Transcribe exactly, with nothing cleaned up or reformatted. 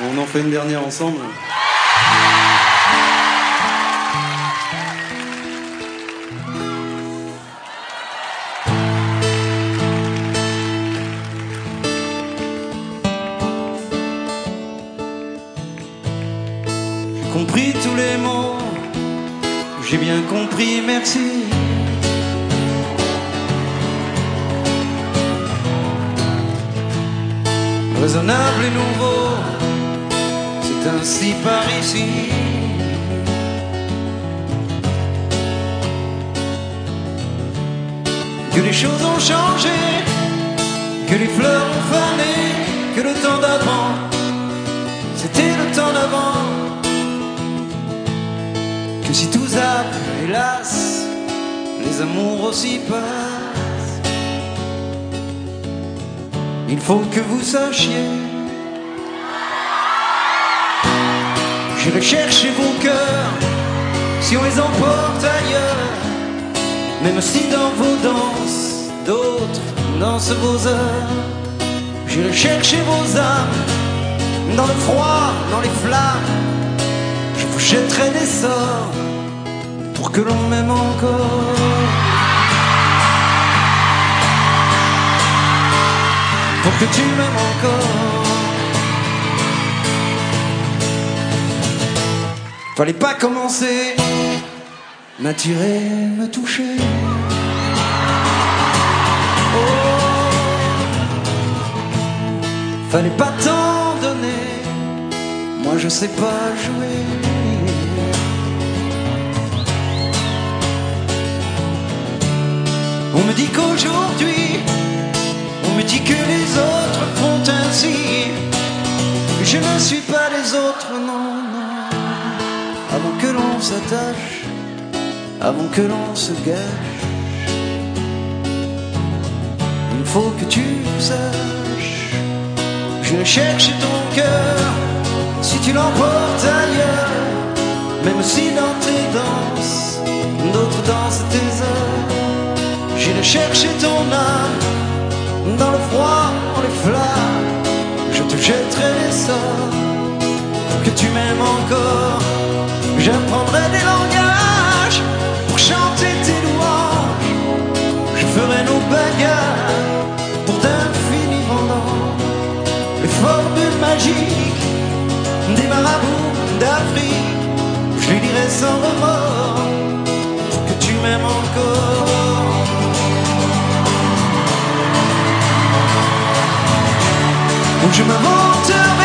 On en fait une dernière ensemble. J'ai compris tous les mots, j'ai bien compris, merci. Raisonnable et nouveau, c'est ainsi par ici. Que les choses ont changé, que les fleurs ont fané, que le temps d'avant, c'était le temps d'avant. Que si tout zappe, hélas, les amours aussi passent. Il faut que vous sachiez, j'irai chercher vos cœurs si on les emporte ailleurs. Même si dans vos danses, d'autres dansent vos heures. J'irai chercher vos âmes dans le froid, dans les flammes. Je vous jetterai des sorts pour que l'on m'aime encore. Pour que tu m'aimes encore. Fallait pas commencer, m'attirer, me toucher. Oh, fallait pas t'en donner, moi je sais pas jouer. On me dit qu'aujourd'hui, on me dit que les autres font ainsi. Je ne suis pas les autres, non, non. Avant que l'on s'attache, avant que l'on se gâche, il faut que tu saches. Je cherche ton cœur, si tu l'emportes ailleurs. Même si dans tes danses, d'autres dansent tes heures. J'irai chercher ton âme dans le froid, dans les flammes. Je te jetterai les sorts pour que tu m'aimes encore. J'apprendrai des langages pour chanter tes louanges. Je ferai nos bagarres pour d'infinis vendanges. Les formules magiques des marabouts d'Afrique, je les lirai sans remords pour que tu m'aimes encore. Je m'inventerai